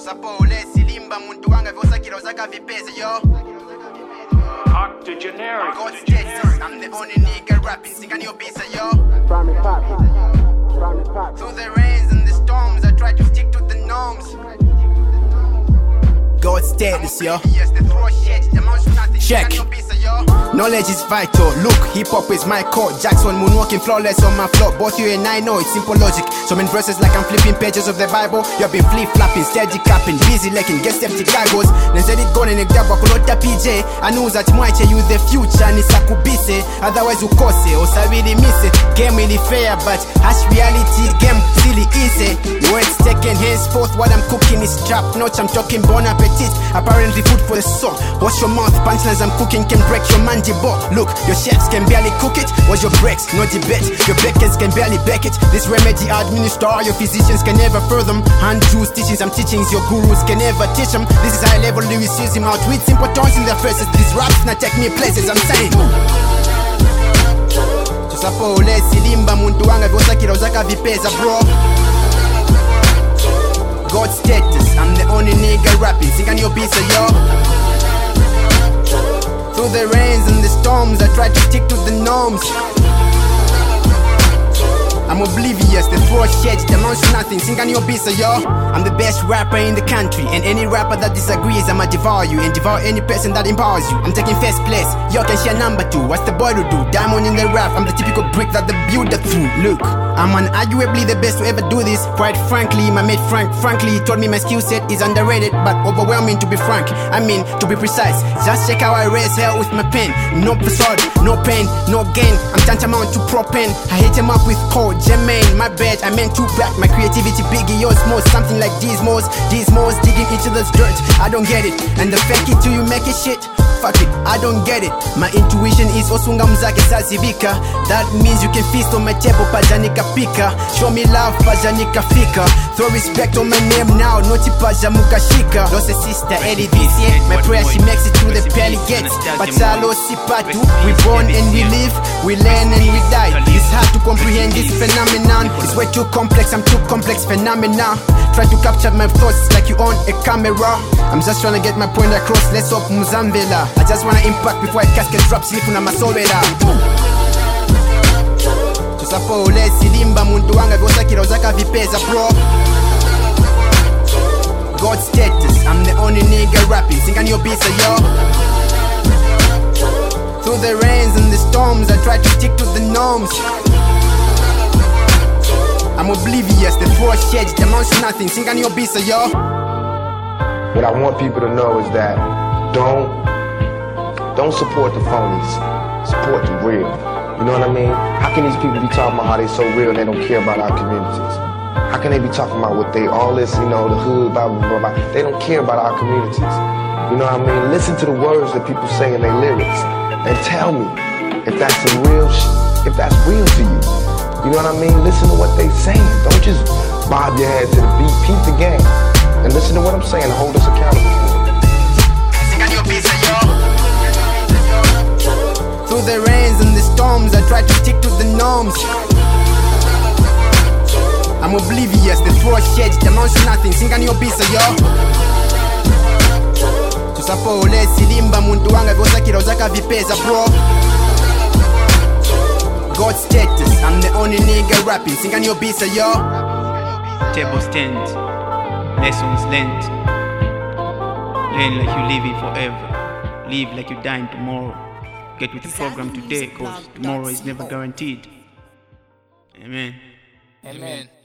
Octogenaric. I'm the only nigga rapping, singing your piece, yo. Through the rains and the storms, I try to stick to the norms. God status, yo. Check. Knowledge is vital. Look, hip hop is my core. Jackson moonwalking flawless on my floor. Both you and I know it's simple logic. So many verses like I'm flipping pages of the Bible. You've been flip flopping, steady capping, busy lacking, get septic cargoes. Then said it gone and ekdabwa kulota PJ. I know that mwache you the future ni sakubise. Otherwise ukose or savili mise. Game really fair but harsh reality game silly easy. Words taken henceforth what I'm cooking is trap notch. I'm talking bon appetit. Apparently food for the soul. Wash your mouth, punchlines I'm cooking can break your mandible. Look, your chefs can barely cook it. What's your breaks? No debate. Your bakers can barely bake it. This remedy administer. Your physicians can never further them. Hand juice teachings I'm teachings. Your gurus can never teach them. This is high level lyricism. Out with simple tones in their faces. These raps not take me places. I'm saying tusapole silimba muntu wanga vyosakira uzaka vipeza bro. God status, I'm the only nigga rapping, singing your piece of yo. Through the rains and the storms, I try to stick to the norms. I'm oblivious, the throw shit, the amounts to nothing, singing your piece of yo. I'm the best rapper in the country, and any rapper that disagrees, I'ma devour you and devour any person that empowers you. I'm taking first place, yo can share number 2. What's the boy to do? Diamond in the rap, I'm the typical brick that the builder threw. Look, I'm unarguably the best to ever do this. Quite frankly, my mate Frank frankly told me my skill set is underrated but overwhelming to be frank. I mean, to be precise, just check how I raise hell with my pen. No facade, no pain, no gain. I'm tantamount to propane. I hit him up with cold Jermaine, my bad, I meant to back. My creativity biggie, yours more. Something like these moles digging into this dirt. I don't get it, and the fake it till you make it shit. Fuck it, I don't get it. My intuition is osunga mzake sazibika. That means you can feast on my table, pajanika pika. Show me love, pajanika fika. Throw respect on my name now, noti pajamuka shika. Lost a sister, Eddie this year. My prayer she makes it through the pearly gates. Pachalo sipatu, we born and we live, we learn and we die. It's hard to comprehend this phenomenon. It's way too complex, I'm too complex phenomena. Try to capture my thoughts like you on a camera. I'm just trying to get my point across, let's hope Muzamvela. I just wanna impact before I casket drop silifu na masovela. Tusapole silimba muntu wanga vyosakira uzaka vipeza bro. God status, I'm the only nigga rapping, singing your piece of yo. Through the rains and the storms, I try to stick to the norms. I'm oblivious, the throw shit, the amounts to nothing, singing your piece of yo. What I want people to know is that don't support the phonies, support the real. You know what I mean? How can these people be talking about how they so real and they don't care about our communities? How can they be talking about what they, all this, you know, the hood, blah, blah, blah, blah. They don't care about our communities. You know what I mean? Listen to the words that people say in their lyrics and tell me if that's the real if that's real to you. You know what I mean? Listen to what they saying. Don't just bob your head to the beat. Peep the game. And listen to what I'm saying. Hold us accountable for it. Singing your piece of yo. Through the rains and the storms, I try to stick to the norms. I'm oblivious, the throw shit, the amounts to nothing, singing your piece of yo. Tusapole silimba muntu wanga vyosakira uzaka vipeza bro. God status, I'm the only nigga rapping, singing your piece of yo. Table stand, lessons learned. Learn like you live it forever. Live like you dying tomorrow. Get with the program today, cause tomorrow is never guaranteed. Amen. Amen.